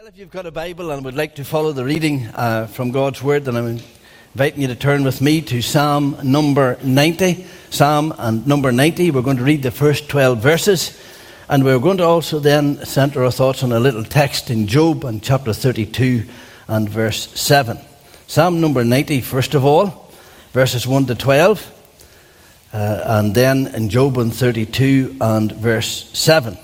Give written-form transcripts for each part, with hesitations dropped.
Well, if you've got a Bible and would like to follow the reading from God's Word, then I'm inviting you to turn with me to Psalm number 90. Psalm and number 90, we're going to read the first 12 verses, and we're going to also then centre our thoughts on a little text in Job and chapter 32 and verse 7. Psalm number 90, first of all, verses 1 to 12, and then in Job and 32 and verse 7.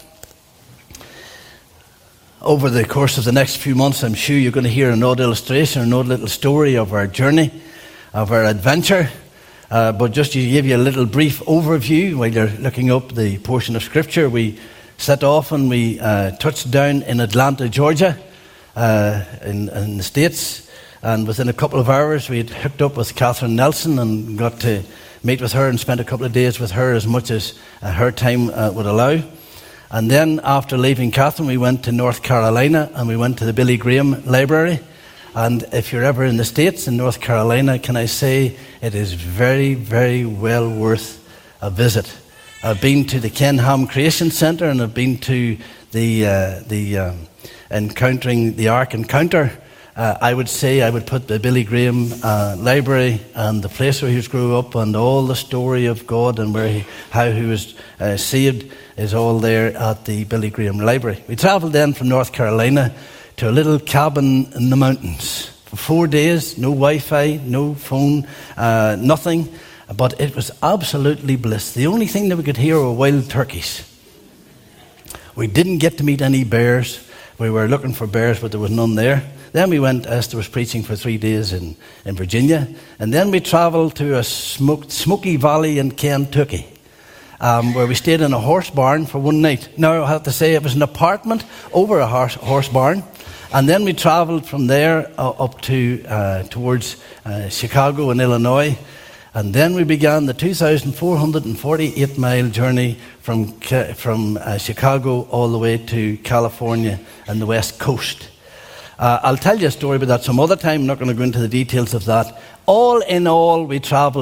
Over the course of the next few months, I'm sure you're going to hear an odd illustration, an odd little story of our journey, of our adventure. But just to give you a little brief overview, while you're looking up the portion of Scripture, we set off and we touched down in Atlanta, Georgia, in the States. And within a couple of hours, we had hooked up with Catherine Nelson and got to meet with her and spent a couple of days with her, as much as her time would allow. And then after leaving Catherine, we went to North Carolina and we went to the Billy Graham Library. And if you're ever in the States, in North Carolina, can I say it is very, very well worth a visit. I've been to the Ken Ham Creation Centre, and I've been to the Encountering the Ark Encounter. I would say I would put the Billy Graham Library and the place where he grew up and all the story of God and how he was saved is all there at the Billy Graham Library. We travelled then from North Carolina to a little cabin in the mountains for 4 days, no Wi-Fi, no phone, nothing, but it was absolutely bliss. The only thing that we could hear were wild turkeys. We didn't get to meet any bears. We were looking for bears, but there was none there. Then we went, Esther was preaching for 3 days in Virginia, and then we travelled to a Smoky Valley in Kentucky, where we stayed in a horse barn for one night. Now, I have to say, it was an apartment over a horse barn, and then we travelled from there up to towards Chicago in Illinois, and then we began the 2,448-mile journey from Chicago all the way to California and the West Coast. I'll tell you a story about that some other time. I'm not going to go into the details of that. All in all, we travelled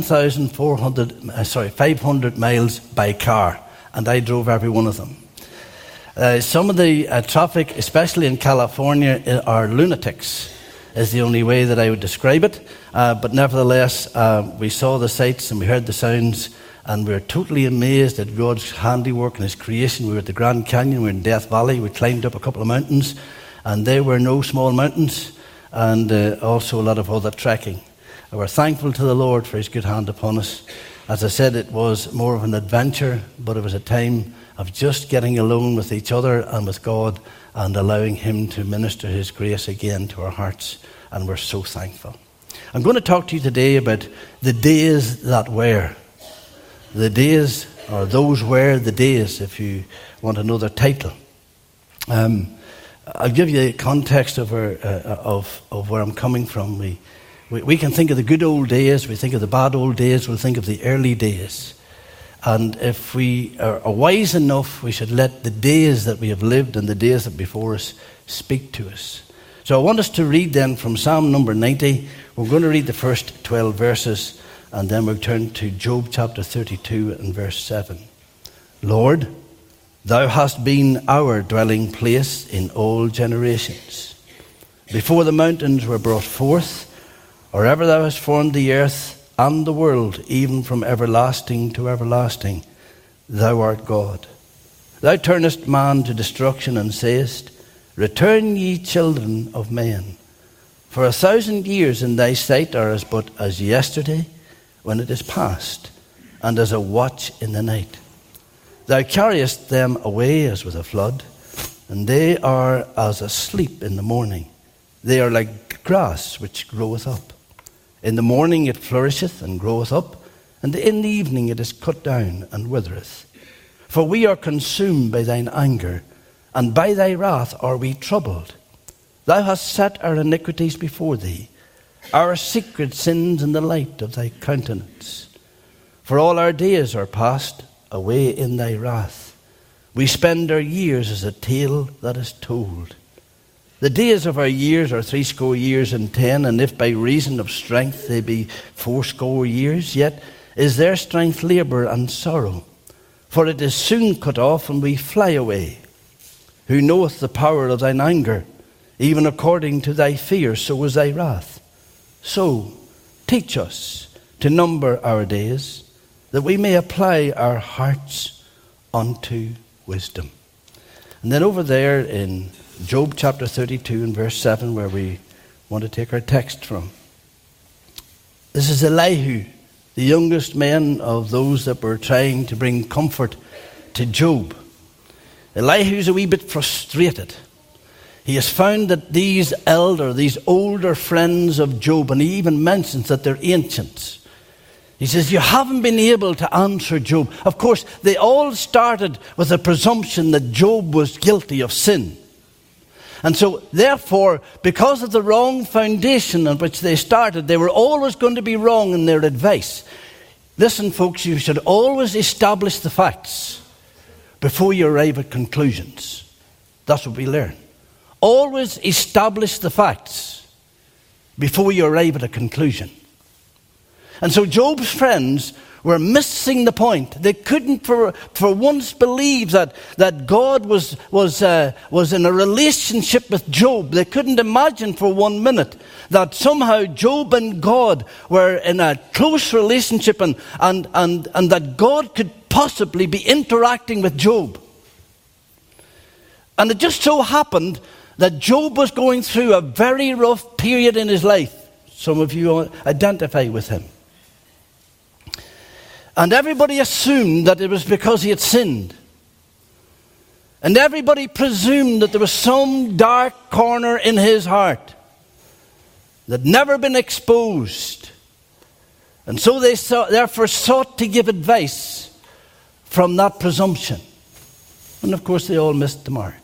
500 miles by car, and I drove every one of them. Some of the traffic, especially in California, are lunatics, is the only way that I would describe it. But nevertheless, we saw the sights and we heard the sounds, and we were totally amazed at God's handiwork and His creation. We were at the Grand Canyon, we were in Death Valley, we climbed up a couple of mountains, and they were no small mountains, and also a lot of other trekking. And we're thankful to the Lord for His good hand upon us. As I said, it was more of an adventure, but it was a time of just getting alone with each other and with God and allowing Him to minister His grace again to our hearts, and we're so thankful. I'm going to talk to you today about the days that were. The days, or those were the days, if you want another title. I'll give you a context of where I'm coming from. We can think of the good old days, we think of the bad old days, we'll think of the early days. And if we are wise enough, we should let the days that we have lived and the days that before us speak to us. So I want us to read then from Psalm number 90. We're going to read the first 12 verses, and then we'll turn to Job chapter 32 and verse 7. Lord, Thou hast been our dwelling place in all generations. Before the mountains were brought forth, or ever Thou hast formed the earth and the world, even from everlasting to everlasting, Thou art God. Thou turnest man to destruction and sayest, Return ye children of men. For 1,000 years in Thy sight are but as yesterday when it is past, and as a watch in the night. Thou carriest them away as with a flood, and they are as asleep in the morning. They are like grass which groweth up. In the morning it flourisheth and groweth up, and in the evening it is cut down and withereth. For we are consumed by Thine anger, and by Thy wrath are we troubled. Thou hast set our iniquities before Thee, our secret sins in the light of Thy countenance. For all our days are past away in Thy wrath. We spend our years as a tale that is told. The days of our years are 80 years and 10, and if by reason of strength they be 80 years, yet is their strength labour and sorrow. For it is soon cut off, and we fly away. Who knoweth the power of Thine anger? even according to thy fear, so was thy wrath. So teach us to number our days, that we may apply our hearts unto wisdom. And then over there in Job chapter 32 and verse 7, where we want to take our text from. This is Elihu, the youngest man of those that were trying to bring comfort to Job. Elihu's a wee bit frustrated. He has found that these older friends of Job, and he even mentions that they're ancients. He says, you haven't been able to answer Job. Of course, they all started with a presumption that Job was guilty of sin. And so, therefore, because of the wrong foundation on which they started, they were always going to be wrong in their advice. Listen, folks, you should always establish the facts before you arrive at conclusions. That's what we learn. Always establish the facts before you arrive at a conclusion. And so Job's friends were missing the point. They couldn't for once believe that God was in a relationship with Job. They couldn't imagine for 1 minute that somehow Job and God were in a close relationship and that God could possibly be interacting with Job. And it just so happened that Job was going through a very rough period in his life. Some of you identify with him. And everybody assumed that it was because he had sinned. And everybody presumed that there was some dark corner in his heart that had never been exposed. And so they therefore sought to give advice from that presumption. And of course they all missed the mark.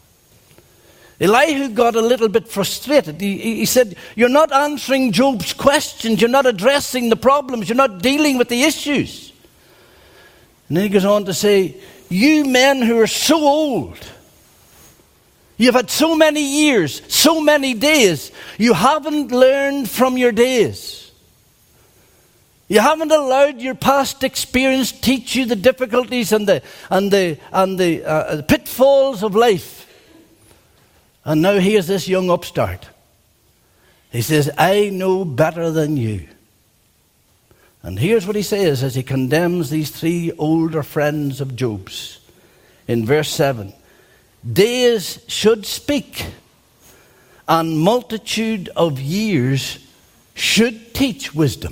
Elihu got a little bit frustrated. He said, you're not answering Job's questions. You're not addressing the problems. You're not dealing with the issues. And then he goes on to say, you men who are so old, you've had so many years, so many days, you haven't learned from your days. You haven't allowed your past experience teach you the difficulties and the pitfalls of life. And now here's this young upstart. He says, I know better than you. And here's what he says as he condemns these three older friends of Job's. In verse 7, days should speak, and multitude of years should teach wisdom.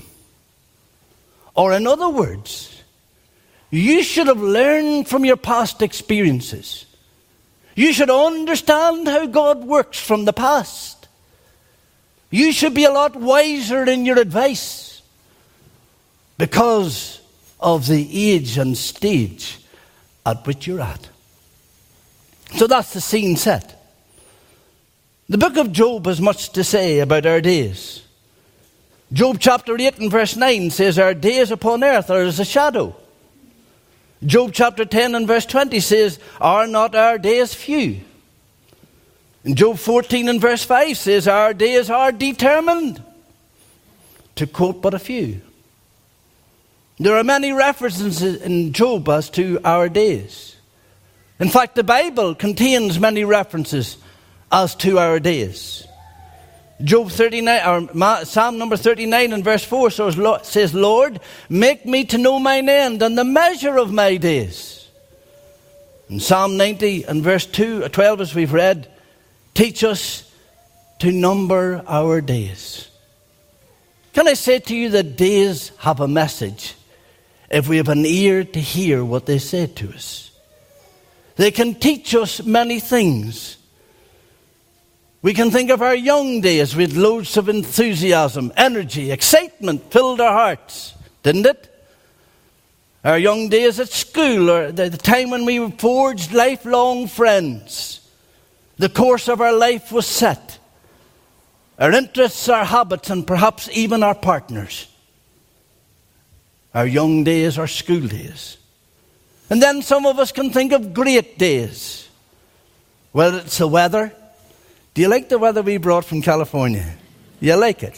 Or in other words, you should have learned from your past experiences. You should understand how God works from the past. You should be a lot wiser in your advice because of the age and stage at which you're at. So that's the scene set. The book of Job has much to say about our days. Job chapter 8 and verse 9 says, our days upon earth are as a shadow. Job chapter 10 and verse 20 says, are not our days few? And Job 14 and verse 5 says, our days are determined. To quote but a few. There are many references in Job as to our days. In fact, the Bible contains many references as to our days. Job 39, or Psalm number 39 and verse 4 says, Lord, make me to know mine end and the measure of my days. In Psalm 90 and verse 12, as we've read, teach us to number our days. Can I say to you that days have a message if we have an ear to hear what they say to us? They can teach us many things. We can think of our young days with loads of enthusiasm, energy, excitement filled our hearts, didn't it? Our young days at school, or the time when we forged lifelong friends. The course of our life was set. Our interests, our habits, and perhaps even our partners. Our young days, our school days. And then some of us can think of great days. Whether it's the weather. Do you like the weather we brought from California? You like it?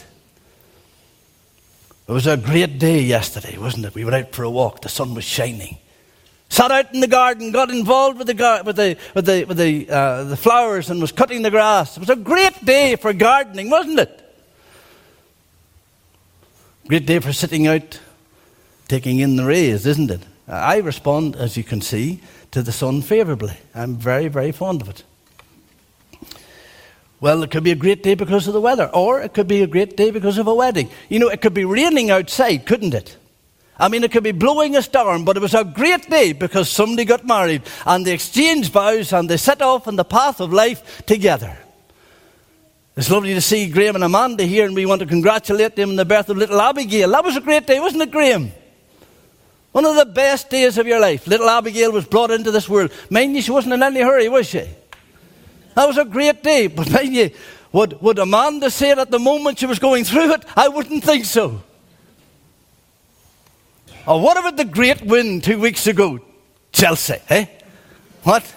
It was a great day yesterday, wasn't it? We went out for a walk. The sun was shining. Sat out in the garden, got involved with the flowers and was cutting the grass. It was a great day for gardening, wasn't it? Great day for sitting out, taking in the rays, isn't it? I respond, as you can see, to the sun favourably. I'm very, very fond of it. Well, it could be a great day because of the weather, or it could be a great day because of a wedding. You know, it could be raining outside, couldn't it? I mean, it could be blowing a storm, but it was a great day because somebody got married and they exchanged vows and they set off on the path of life together. It's lovely to see Graham and Amanda here, and we want to congratulate them on the birth of little Abigail. That was a great day, wasn't it, Graham? One of the best days of your life. Little Abigail was brought into this world. Mind you, she wasn't in any hurry, was she? That was a great day. But mind you, would Amanda say it at the moment she was going through it? I wouldn't think so. Oh, what about the great win 2 weeks ago? Chelsea, eh? What?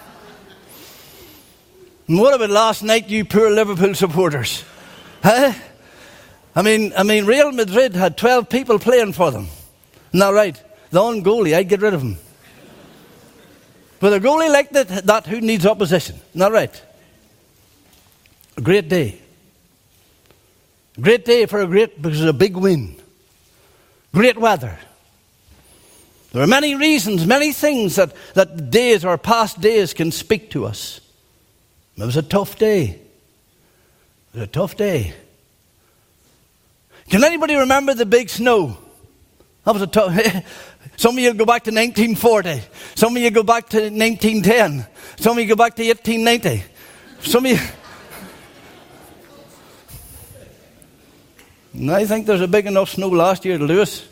And what about last night, you poor Liverpool supporters? Eh? I mean, Real Madrid had 12 people playing for them. Isn't that right? The on goalie, I'd get rid of him. With a goalie like that, who needs opposition? Isn't that right? A great day. A great day because of a big win. Great weather. There are many reasons, many things that days or past days can speak to us. It was a tough day. It was a tough day. Can anybody remember the big snow? That was a tough. Some of you go back to 1940. Some of you go back to 1910. Some of you go back to 1890. Some of you. And I think there's a big enough snow last year to do us.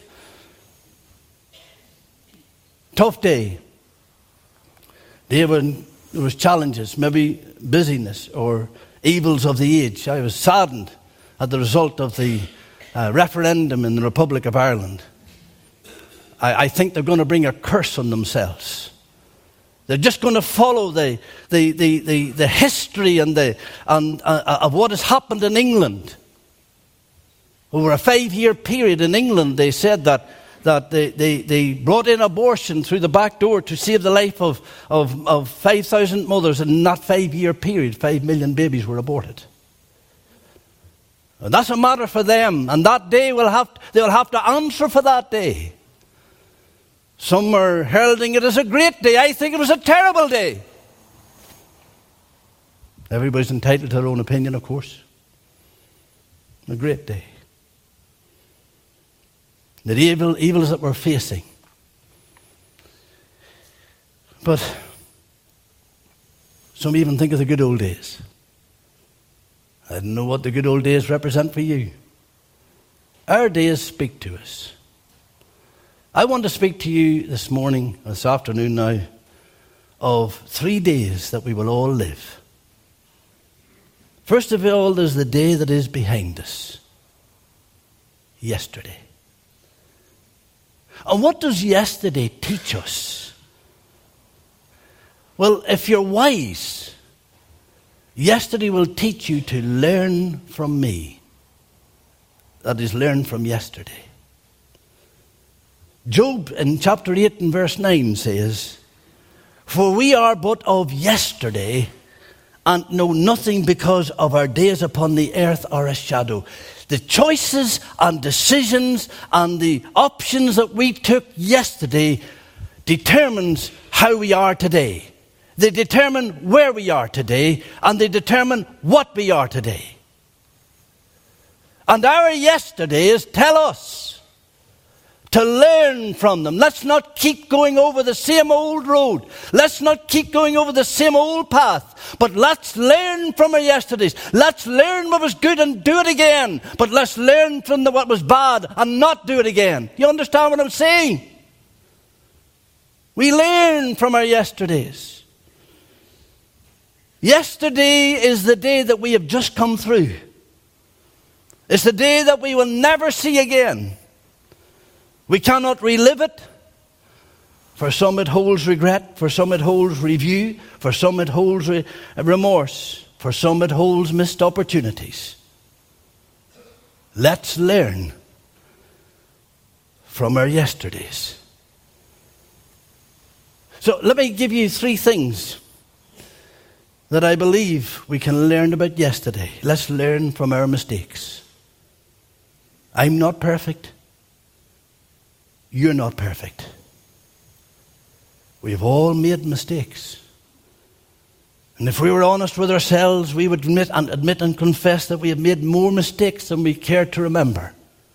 Tough day. Day when there was challenges, maybe busyness or evils of the age. I was saddened at the result of the referendum in the Republic of Ireland. I think they're going to bring a curse on themselves. They're just going to follow the history of what has happened in England. Over a 5-year period in England, they said that they brought in abortion through the back door to save the life of 5,000 mothers. And in that 5-year period, 5 million babies were aborted. And that's a matter for them. And that day, they'll have to answer for that day. Some are heralding it as a great day. I think it was a terrible day. Everybody's entitled to their own opinion, of course. A great day. The evils that we're facing. But some even think of the good old days. I don't know what the good old days represent for you. Our days speak to us. I want to speak to you this morning, this afternoon now, of 3 days that we will all live. First of all, there's the day that is behind us. Yesterday. And what does yesterday teach us? Well, if you're wise, yesterday will teach you to learn from me. That is, learn from yesterday. Job in chapter 8 and verse 9 says, "For we are but of yesterday, and know nothing because of our days upon the earth are a shadow." The choices and decisions and the options that we took yesterday determines how we are today. They determine where we are today, and they determine what we are today. And our yesterdays tell us to learn from them. Let's not keep going over the same old road. Let's not keep going over the same old path. But let's learn from our yesterdays. Let's learn what was good and do it again. But let's learn from what was bad and not do it again. You understand what I'm saying? We learn from our yesterdays. Yesterday is the day that we have just come through. It's the day that we will never see again. We cannot relive it. For some it holds regret. For some it holds review. For some it holds remorse. For some it holds missed opportunities. Let's learn from our yesterdays. So let me give you 3 things that I believe we can learn about yesterday. Let's learn from our mistakes. I'm not perfect. You're not perfect. We've all made mistakes. And if we were honest with ourselves, we would admit and confess that we have made more mistakes than we care to remember.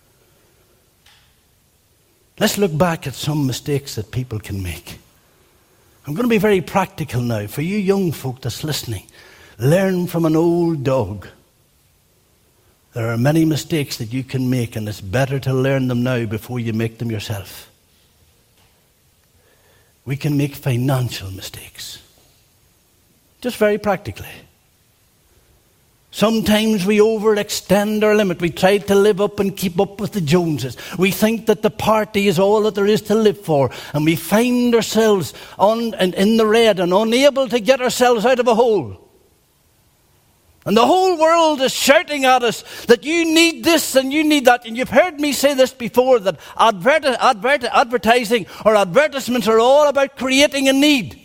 Let's look back at some mistakes that people can make. I'm going to be very practical now. For you young folk that's listening, learn from an old dog. There are many mistakes that you can make, and it's better to learn them now before you make them yourself. We can make financial mistakes. Just very practically. Sometimes we overextend our limit. We try to live up and keep up with the Joneses. We think that the party is all that there is to live for. And we find ourselves in the red and unable to get ourselves out of a hole. And the whole world is shouting at us that you need this and you need that. And you've heard me say this before, that advertising or advertisements are all about creating a need.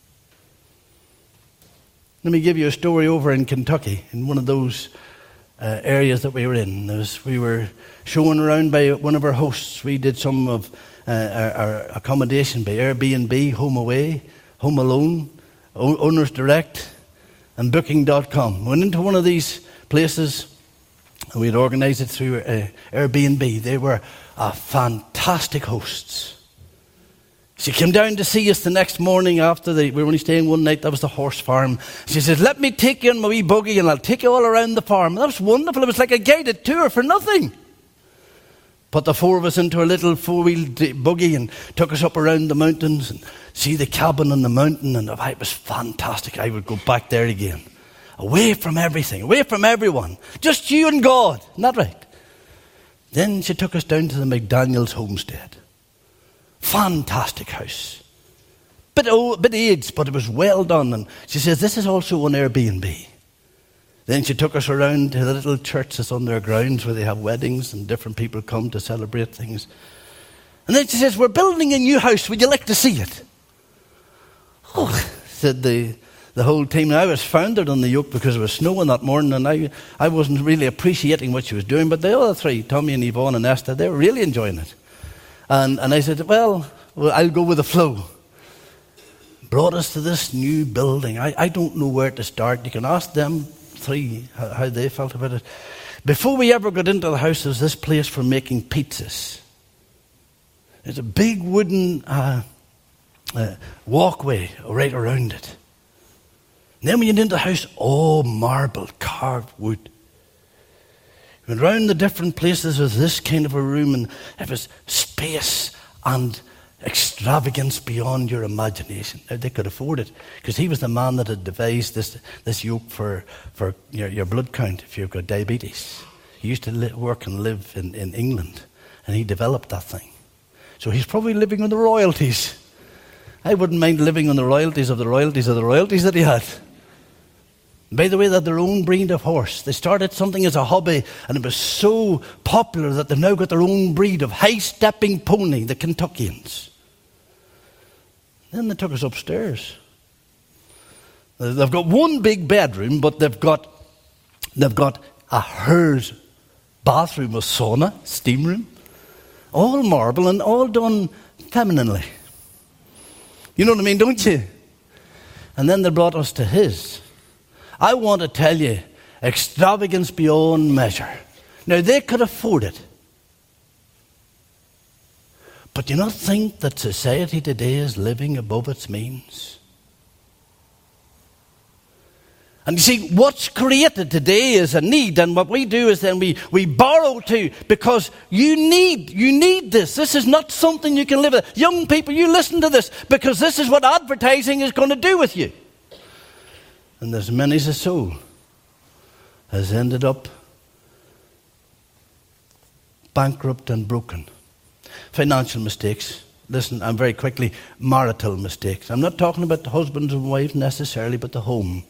Let me give you a story over in Kentucky, in one of those areas that we were in. We were shown around by one of our hosts. We did some of our accommodation by Airbnb, Home Away, Home Alone, Owners Direct, and Booking.com. Went into one of these places, and we'd organised it through Airbnb. They were fantastic hosts. She came down to see us the next morning after we were only staying one night. That was the horse farm. She says, let me take you on my wee buggy and I'll take you all around the farm. That was wonderful. It was like a guided tour for nothing. Put the 4 of us into a little 4-wheel buggy and took us up around the mountains and see the cabin on the mountain. And it was fantastic. I would go back there again. Away from everything, away from everyone. Just you and God. Isn't that right? Then she took us down to the McDaniel's homestead. Fantastic house. Bit aged, but it was well done. And she says, this is also on Airbnb. Then she took us around to the little church that's on their grounds where they have weddings and different people come to celebrate things. And then she says, we're building a new house. Would you like to see it? Oh, said the whole team. Now, I was foundered on the yoke because it was snowing that morning, and I wasn't really appreciating what she was doing. But the other 3, Tommy and Yvonne and Esther, they were really enjoying it. And I said, well, I'll go with the flow. Brought us to this new building. I don't know where to start. You can ask them 3 how they felt about it. Before we ever got into the house, there was this place for making pizzas. There's a big wooden walkway right around it. And then when you get into the house, all marble, carved wood. Went around the different places with this kind of a room, and it was space and extravagance beyond your imagination. Now, they could afford it because he was the man that had devised this yoke for your blood count if you've got diabetes. He used to work and live in England, and he developed that thing. So he's probably living on the royalties. I wouldn't mind living on the royalties of the royalties of the royalties that he had. By the way, they had their own breed of horse. They started something as a hobby, and it was so popular that they've now got their own breed of high-stepping pony, the Kentuckians. Then they took us upstairs. They've got one big bedroom, but they've got a hers bathroom with sauna, steam room, all marble and all done femininely. You know what I mean, don't you? And then they brought us to his. I want to tell you, extravagance beyond measure. Now, they could afford it. But do you not think that society today is living above its means? And you see, what's created today is a need, and what we do is then we borrow to, because you need this. This is not something you can live with. Young people, you listen to this, because this is what advertising is going to do with you. And as many as a soul has ended up bankrupt and broken. Financial mistakes. Listen, I'm very quickly, marital mistakes. I'm not talking about the husbands and wives necessarily, but the home.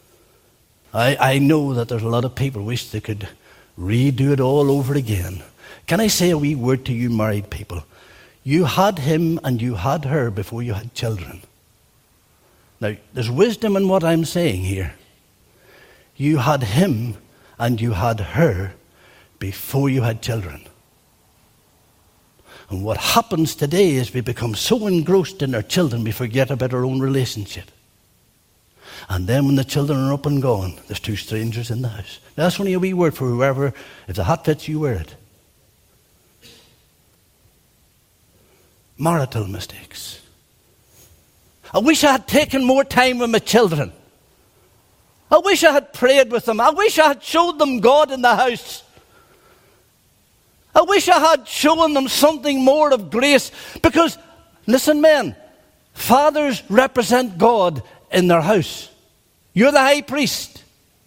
I know that there's a lot of people wish they could redo it all over again. Can I say a wee word to you married people? You had him and you had her before you had children. Now, there's wisdom in what I'm saying here. You had him and you had her before you had children. And what happens today is we become so engrossed in our children we forget about our own relationship. And then when the children are up and gone, there's two strangers in the house. Now, that's only a wee word for whoever, if the hat fits, you wear it. Marital mistakes. I wish I had taken more time with my children. I wish I had prayed with them. I wish I had showed them God in the house. I wish I had shown them something more of grace. Because, listen, men, fathers represent God in their house. You're the high priest.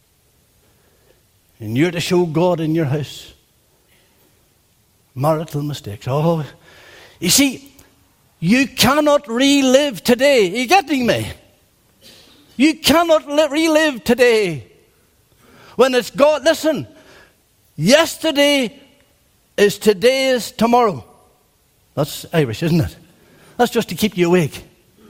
And you're to show God in your house. Marital mistakes. Oh, you see, you cannot relive today. Are you getting me? You cannot relive today. When it's God, listen, yesterday is today's tomorrow. That's Irish, isn't it? That's just to keep you awake.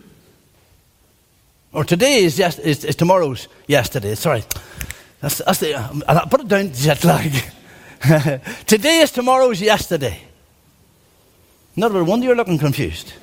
Or today is tomorrow's yesterday. Sorry. That's I put it down to jet lag. Today is tomorrow's yesterday. No wonder you're looking confused.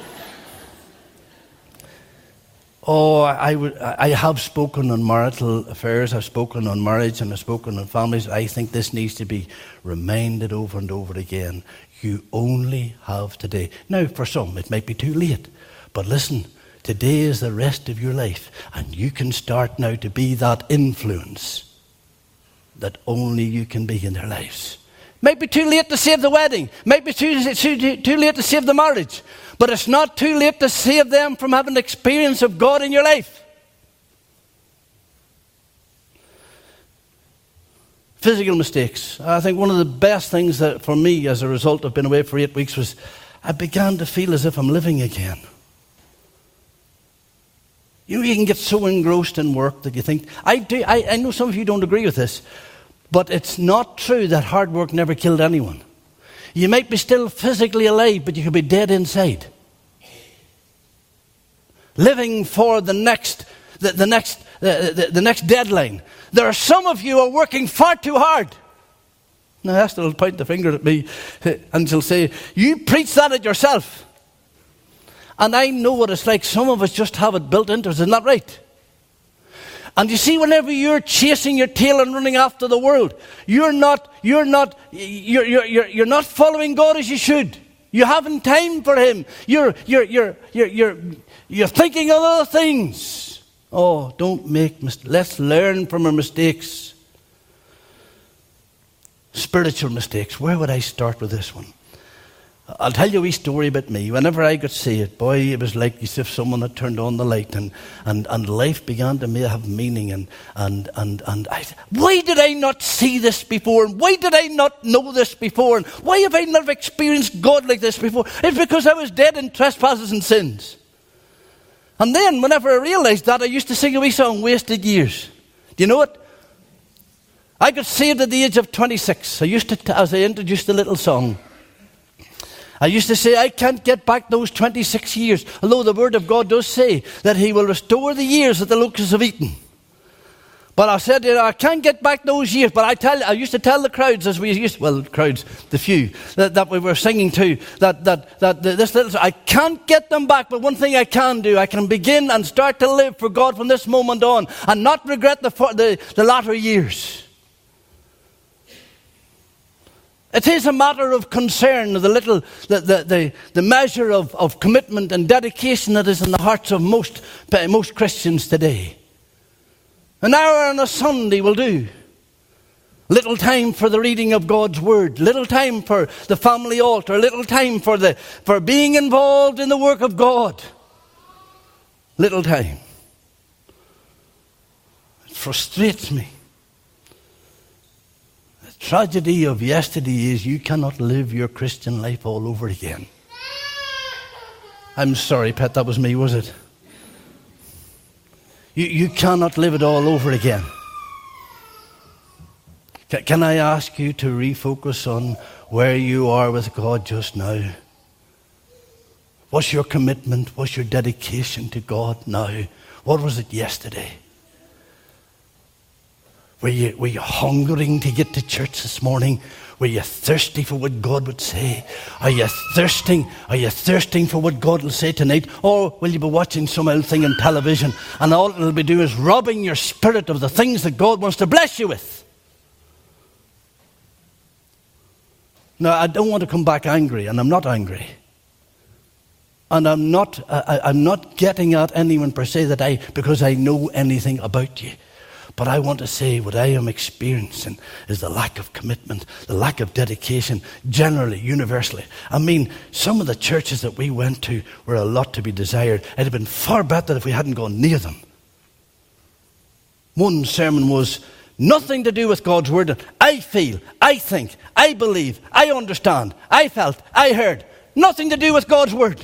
Oh, I have spoken on marital affairs, I've spoken on marriage, and I've spoken on families. I think this needs to be reminded over and over again. You only have today. Now, for some, it might be too late. But listen, today is the rest of your life. And you can start now to be that influence that only you can be in their lives. Might be too late to save the wedding. Might be too late to save the marriage. But it's not too late to save them from having the experience of God in your life. Physical mistakes. I think one of the best things that for me as a result of being away for 8 weeks was I began to feel as if I'm living again. You know, you can get so engrossed in work that you think, I know some of you don't agree with this, but it's not true that hard work never killed anyone. You might be still physically alive, but you could be dead inside. Living for the next deadline. There are some of you who are working far too hard. Now Esther will point the finger at me and she'll say, you preach that at yourself. And I know what it's like. Some of us just have it built into us. Isn't that right? And you see, whenever you're chasing your tail and running after the world, you're not following God as you should. You haven't time for Him. You're thinking of other things. Oh, don't make mistakes. Let's learn from our mistakes. Spiritual mistakes. Where would I start with this one? I'll tell you a wee story about me. Whenever I got saved, boy, it was like as if someone had turned on the light and life began to have meaning. And I said, why did I not see this before? And why did I not know this before? And why have I never experienced God like this before? It's because I was dead in trespasses and sins. And then, whenever I realized that, I used to sing a wee song, Wasted Years. Do you know it? I got saved at the age of 26. I used to, as I introduced the little song, I used to say, I can't get back those 26 years. Although the Word of God does say that He will restore the years that the locusts have eaten. But I said, I can't get back those years. But I used to tell the crowds the few that we were singing to, this little, I can't get them back. But one thing I can do, I can begin and start to live for God from this moment on and not regret the latter years. It is a matter of concern, the measure of commitment and dedication that is in the hearts of most Christians today. An hour on a Sunday will do. Little time for the reading of God's Word. Little time for the family altar. Little time for being involved in the work of God. Little time. It frustrates me. Tragedy of yesterday is you cannot live your Christian life all over again. I'm sorry, pet, that was me, was it? You cannot live it all over again. Can I ask you to refocus on where you are with God just now? What's your commitment? What's your dedication to God now? What was it yesterday? Were you hungering to get to church this morning? Were you thirsty for what God would say? Are you thirsting for what God will say tonight? Or will you be watching some old thing on television and all it'll be doing is robbing your spirit of the things that God wants to bless you with? Now, I don't want to come back angry, and I'm not angry. And I'm not getting at anyone per se because I know anything about you. But I want to say what I am experiencing is the lack of commitment, the lack of dedication, generally, universally. I mean, some of the churches that we went to were a lot to be desired. It'd have been far better if we hadn't gone near them. One sermon was nothing to do with God's word. I feel, I think, I believe, I understand, I felt, I heard. Nothing to do with God's word.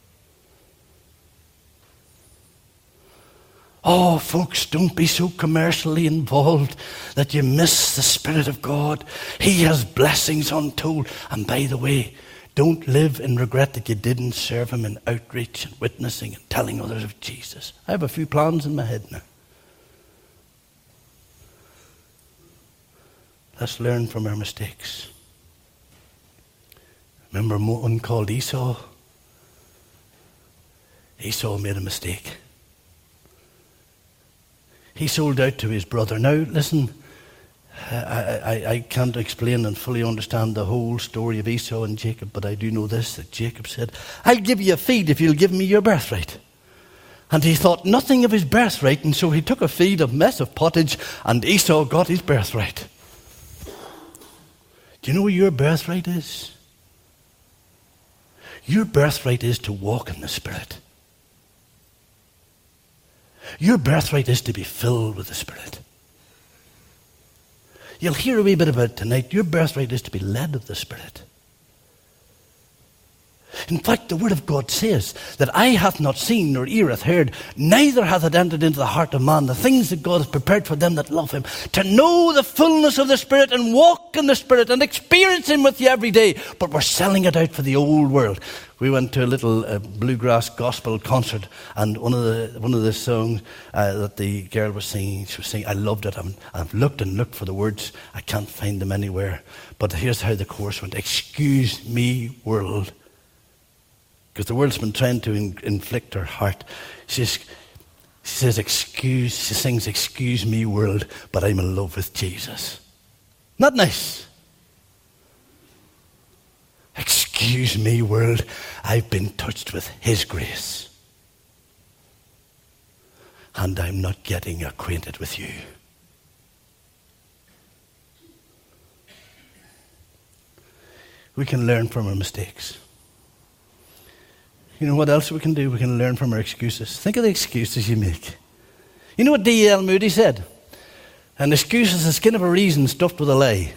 Oh, folks, don't be so commercially involved that you miss the Spirit of God. He has blessings untold. And by the way, don't live in regret that you didn't serve him in outreach and witnessing and telling others of Jesus. I have a few plans in my head now. Let's learn from our mistakes. Remember one called Esau? Esau made a mistake. He sold out to his brother. Now, listen, I can't explain and fully understand the whole story of Esau and Jacob, but I do know this, that Jacob said, I'll give you a feed if you'll give me your birthright. And he thought nothing of his birthright, and so he took a feed of mess of pottage, and Esau got his birthright. Do you know what your birthright is? Your birthright is to walk in the Spirit. Your birthright is to be filled with the Spirit. You'll hear a wee bit about it tonight. Your birthright is to be led of the Spirit. In fact, the Word of God says that eye hath not seen nor ear hath heard, neither hath it entered into the heart of man the things that God has prepared for them that love him, to know the fullness of the Spirit and walk in the Spirit and experience him with you every day. But we're selling it out for the old world. We went to a little bluegrass gospel concert, and one of the songs that the girl was singing, she was singing, I loved it. I've looked and looked for the words. I can't find them anywhere. But here's how the chorus went. Excuse me, world. Because the world's been trying to inflict her heart. She sings, excuse me, world, but I'm in love with Jesus. Not nice. Excuse me, world, I've been touched with his grace. And I'm not getting acquainted with you. We can learn from our mistakes. You know what else we can do? We can learn from our excuses. Think of the excuses you make. You know what D.L. Moody said? An excuse is the skin of a reason stuffed with a lie.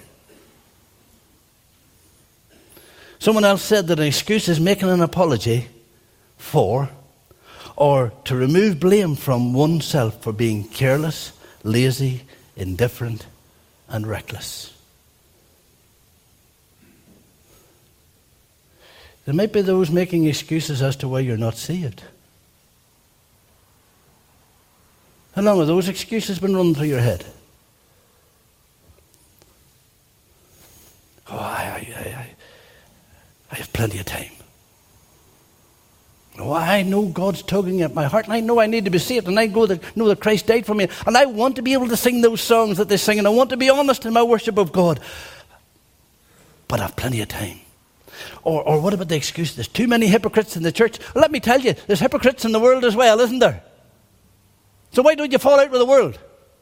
Someone else said that an excuse is making an apology for or to remove blame from oneself for being careless, lazy, indifferent, and reckless. There might be those making excuses as to why you're not saved. How long have those excuses been running through your head? Oh, I have plenty of time. Oh, I know God's tugging at my heart, and I know I need to be saved, and I know that Christ died for me, and I want to be able to sing those songs that they sing, and I want to be honest in my worship of God. But I have plenty of time. Or what about the excuse? There's too many hypocrites in the church. Well, let me tell you, there's hypocrites in the world as well, isn't there? So why don't you fall out with the world?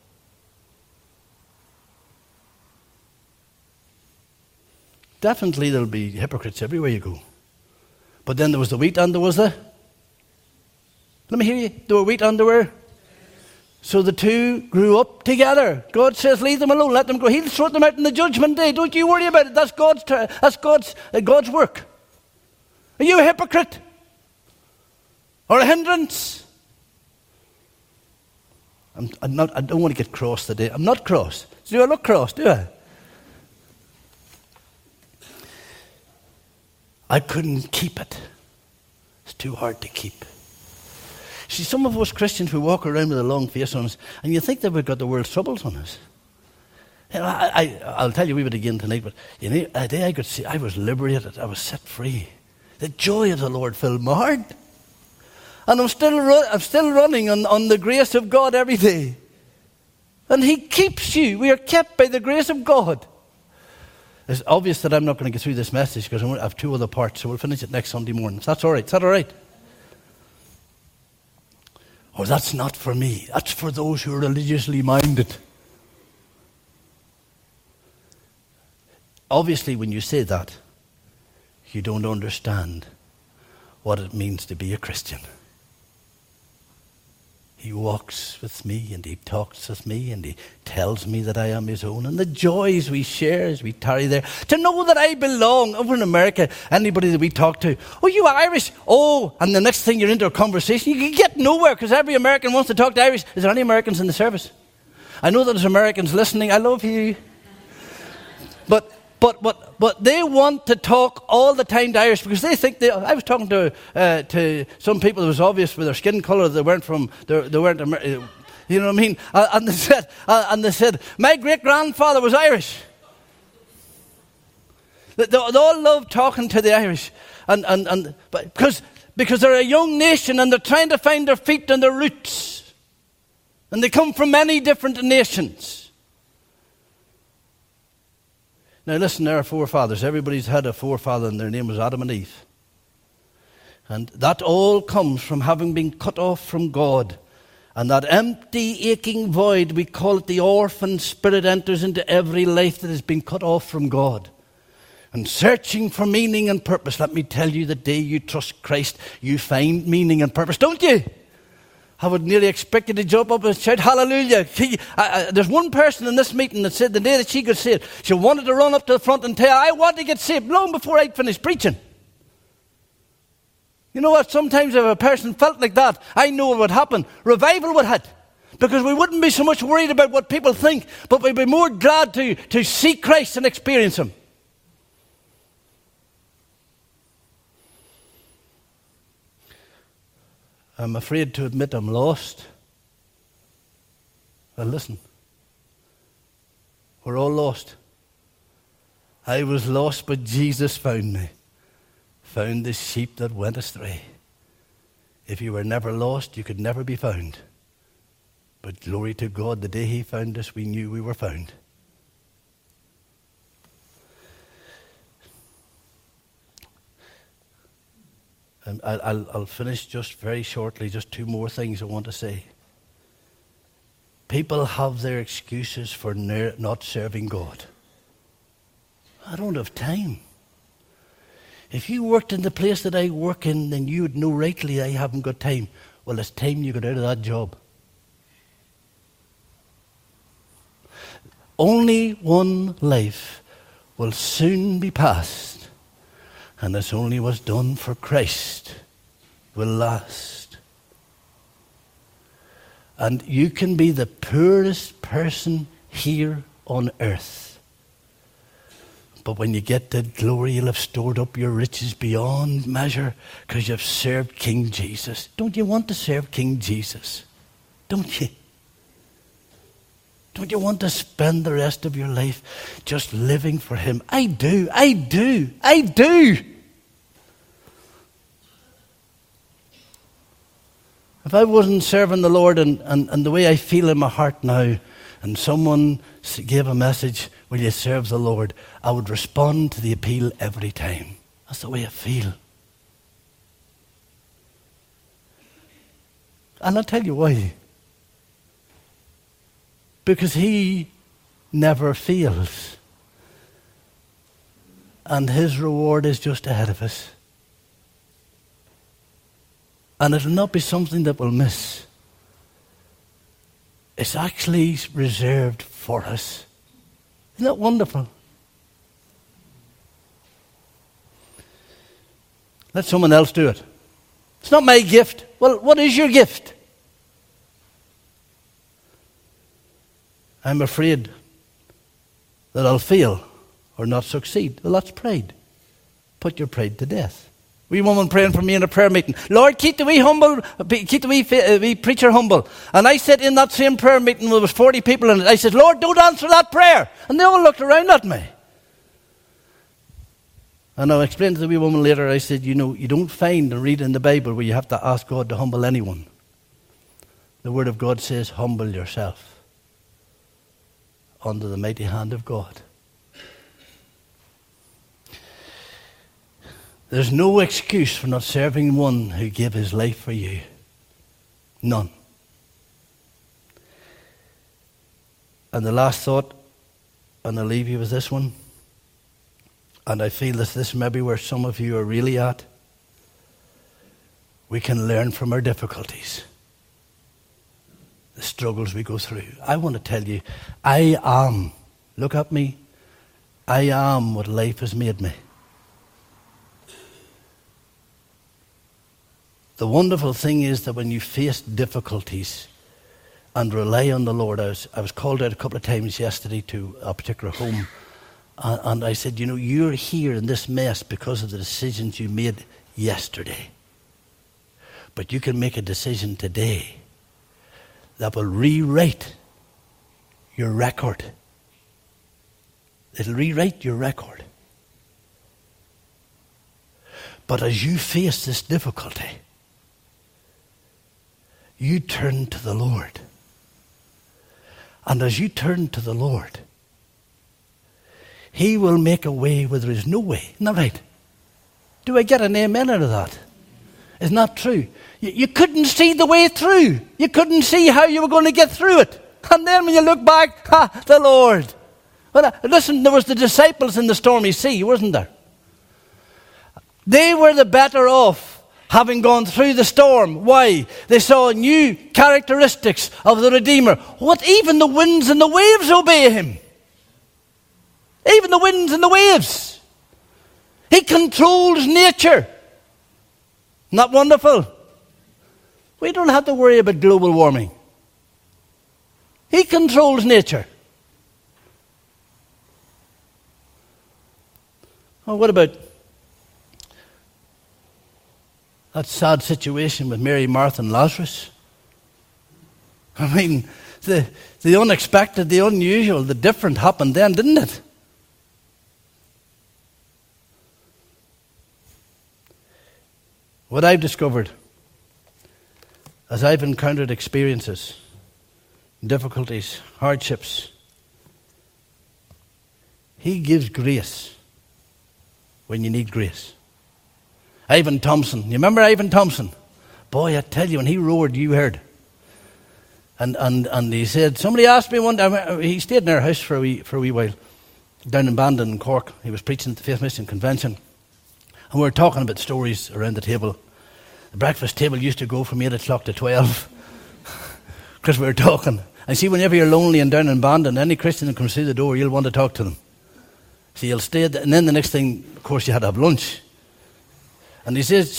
Definitely there'll be hypocrites everywhere you go. But then there was the wheat and there was the... Let me hear you. There were wheat and there were... So the two grew up together. God says, leave them alone, let them go. He'll sort them out in the judgment day. Don't you worry about it. That's God's work. Are you a hypocrite? Or a hindrance? I don't want to get cross today. I'm not cross. Do I look cross, do I? I couldn't keep it. It's too hard to keep. See, some of us Christians, we walk around with a long face on us, and you think that we've got the world's troubles on us. You know, I'll tell you a wee bit again tonight, but you know, a day I could see I was liberated, I was set free. The joy of the Lord filled my heart. And I'm still running on the grace of God every day. And He keeps you. We are kept by the grace of God. It's obvious that I'm not going to get through this message because I have 2 other parts, so we'll finish it next Sunday morning. If that's all right. Is that all right? Oh, that's not for me. That's for those who are religiously minded. Obviously, when you say that, you don't understand what it means to be a Christian. He walks with me and He talks with me and He tells me that I am His own. And the joys we share as we tarry there. To know that I belong. Over in America, anybody that we talk to, oh, you are Irish. Oh, and the next thing you're into a conversation, you can get nowhere because every American wants to talk to Irish. Is there any Americans in the service? I know that there's Americans listening. I love you. But they want to talk all the time to Irish because they think I was talking to some people. It was obvious with their skin colour they weren't from. They weren't. You know what I mean? And they said my great grandfather was Irish. They all love talking to the Irish, but because they're a young nation and they're trying to find their feet and their roots, and they come from many different nations. Now listen, there are forefathers. Everybody's had a forefather and their name was Adam and Eve. And that all comes from having been cut off from God. And that empty, aching void, we call it the orphan spirit, enters into every life that has been cut off from God. And searching for meaning and purpose. Let me tell you, the day you trust Christ, you find meaning and purpose, don't you? I would nearly expect you to jump up and shout, hallelujah. There's one person in this meeting that said the day that she got saved, she wanted to run up to the front and tell, I want to get saved, long before I'd finished preaching. You know what? Sometimes if a person felt like that, I know what would happen. Revival would hit. Because we wouldn't be so much worried about what people think, but we'd be more glad to see Christ and experience Him. I'm afraid to admit I'm lost. Well, listen. We're all lost. I was lost, but Jesus found me. Found the sheep that went astray. If you were never lost, you could never be found. But glory to God, the day He found us, we knew we were found. And I'll finish just very shortly, just 2 more things I want to say. People have their excuses for not serving God. I don't have time. If you worked in the place that I work in, then you would know rightly I haven't got time. Well, it's time you got out of that job. Only one life will soon be passed. And it's only what's done for Christ will last. And you can be the poorest person here on earth. But when you get to glory, you'll have stored up your riches beyond measure because you've served King Jesus. Don't you want to serve King Jesus? Don't you? Don't you want to spend the rest of your life just living for Him? I do. If I wasn't serving the Lord and the way I feel in my heart now, and someone gave a message, will you serve the Lord? I would respond to the appeal every time. That's the way I feel. And I'll tell you why. Because He never fails. And His reward is just ahead of us. And it'll not be something that we'll miss. It's actually reserved for us. Isn't that wonderful? Let someone else do it. It's not my gift. Well, what is your gift? I'm afraid that I'll fail or not succeed. Well, that's pride. Put your pride to death. Wee woman praying for me in a prayer meeting. Lord, keep the wee preacher humble. And I said in that same prayer meeting, there was 40 people in it. I said, Lord, don't answer that prayer. And they all looked around at me. And I explained to the wee woman later, I said, you don't find and read in the Bible where you have to ask God to humble anyone. The Word of God says, humble yourself under the mighty hand of God. There's no excuse for not serving one who gave his life for you. None. And the last thought, and I'll leave you with this one, and I feel that this may be where some of you are really at. We can learn from our difficulties, the struggles we go through. I want to tell you, look at me, I am what life has made me. The wonderful thing is that when you face difficulties and rely on the Lord, I was called out a couple of times yesterday to a particular home, and I said, you're here in this mess because of the decisions you made yesterday. But you can make a decision today that will rewrite your record. It'll rewrite your record. But as you face this difficulty, you turn to the Lord. And as you turn to the Lord, He will make a way where there is no way. Isn't that right? Do I get an amen out of that? Isn't that true? You couldn't see the way through. You couldn't see how you were going to get through it. And then when you look back, the Lord. Well, listen, there was the disciples in the stormy sea, wasn't there? They were the better off having gone through the storm. Why? They saw new characteristics of the Redeemer. What? Even the winds and the waves obey Him. Even the winds and the waves. He controls nature. Isn't that wonderful? We don't have to worry about global warming. He controls nature. Oh, what about that sad situation with Mary, Martha, and Lazarus? I mean, the unexpected, the unusual, the different happened then, didn't it? What I've discovered as I've encountered experiences, difficulties, hardships, He gives grace when you need grace. Ivan Thompson. You remember Ivan Thompson? Boy, I tell you, when he roared, you heard. And he said, somebody asked me one time, he stayed in our house for a wee while, down in Bandon in Cork. He was preaching at the Faith Mission Convention. And we were talking about stories around the table. The breakfast table used to go from 8 o'clock to 12. Because we were talking. And see, whenever you're lonely and down in Bandon, any Christian that comes through the door, you'll want to talk to them. So you'll stay, and then the next thing, of course, you had to have lunch. And he says,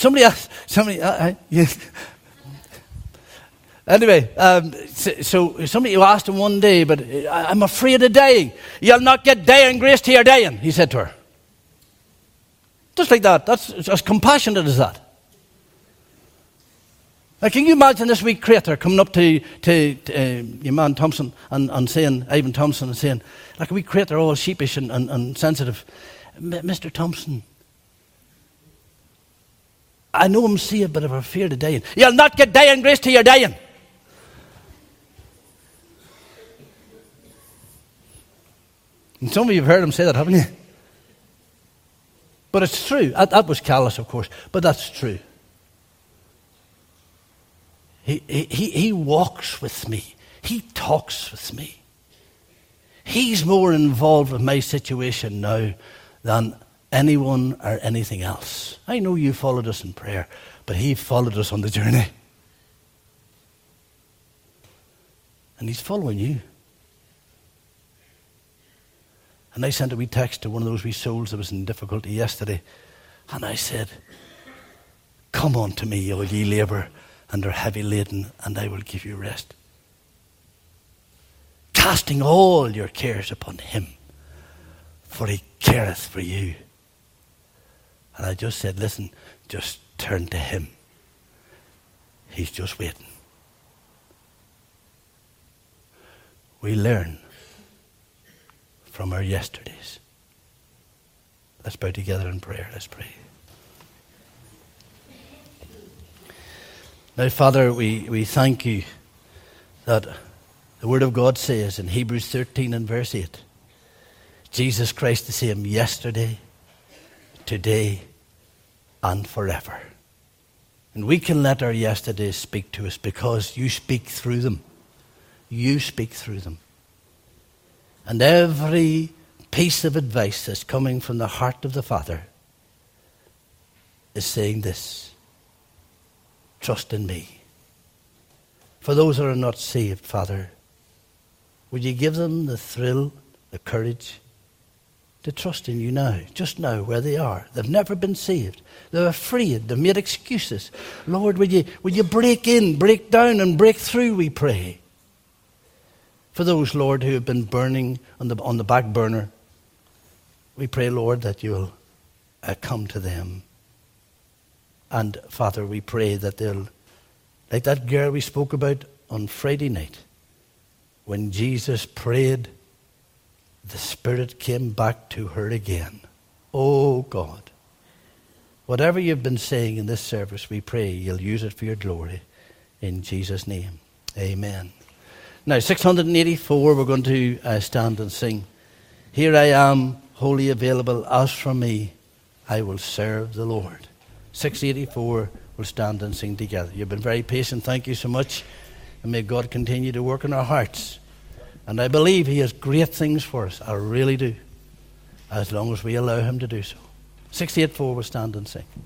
anyway, so somebody asked him one day, but I'm afraid of dying. You'll not get dying grace till you're dying, he said to her. Just like that. That's as compassionate as that. Now, can you imagine this wee creator coming up to your man Thompson and saying, Ivan Thompson, and saying, like a wee creator, all sheepish and sensitive, Mr. Thompson, I know I'm saved, but I'm afraid of dying. You'll not get dying grace till you're dying. And some of you have heard him say that, haven't you? But it's true. That was callous, of course, but that's true. He walks with me. He talks with me. He's more involved with my situation now than anyone or anything else. I know you followed us in prayer, but He followed us on the journey. And He's following you. And I sent a wee text to one of those wee souls that was in difficulty yesterday. And I said, come unto me, all ye labour and are heavy laden, and I will give you rest. Casting all your cares upon Him, for He careth for you. And I just said, listen, just turn to him. He's just waiting. We learn from our yesterdays. Let's bow together in prayer. Let's pray. Now, Father, we thank you that the Word of God says in Hebrews 13 and verse 8, Jesus Christ the same yesterday, today, and forever. And we can let our yesterdays speak to us because you speak through them. You speak through them. And every piece of advice that's coming from the heart of the Father is saying this: trust in me. For those that are not saved, Father, would you give them the thrill, the courage to trust in you now, just now, where they are? They've never been saved. They're afraid. They've made excuses. Lord, would you break in, break down, and break through, we pray. For those, Lord, who have been burning on the back burner, we pray, Lord, that you'll come to them. And, Father, we pray that they'll, like that girl we spoke about on Friday night, when Jesus prayed, the Spirit came back to her again. Oh, God. Whatever you've been saying in this service, we pray you'll use it for your glory. In Jesus' name, amen. Now, 684, we're going to stand and sing. Here I am, wholly available. As for me, I will serve the Lord. 684, we'll stand and sing together. You've been very patient. Thank you so much. And may God continue to work in our hearts. And I believe he has great things for us. I really do. As long as we allow him to do so. 684, we'll stand and sing.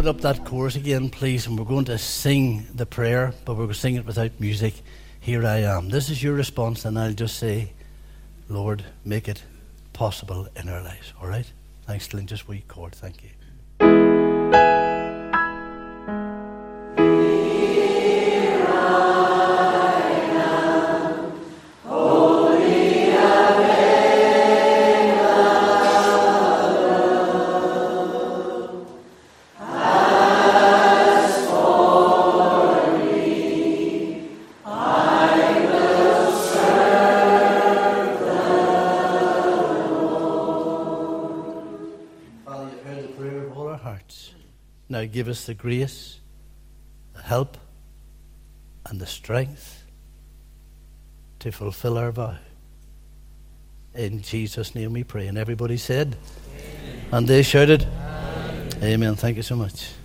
put up that chorus again, please, and we're going to sing the prayer, but we're going to sing it without music. Here I am. This is your response, and I'll just say, Lord, make it possible in our lives. All right? Thanks, Glenn. Just wee chord. Thank you. Now give us the grace, the help, and the strength to fulfill our vow. In Jesus' name we pray. And everybody said, amen. And they shouted, amen. Amen. Thank you so much.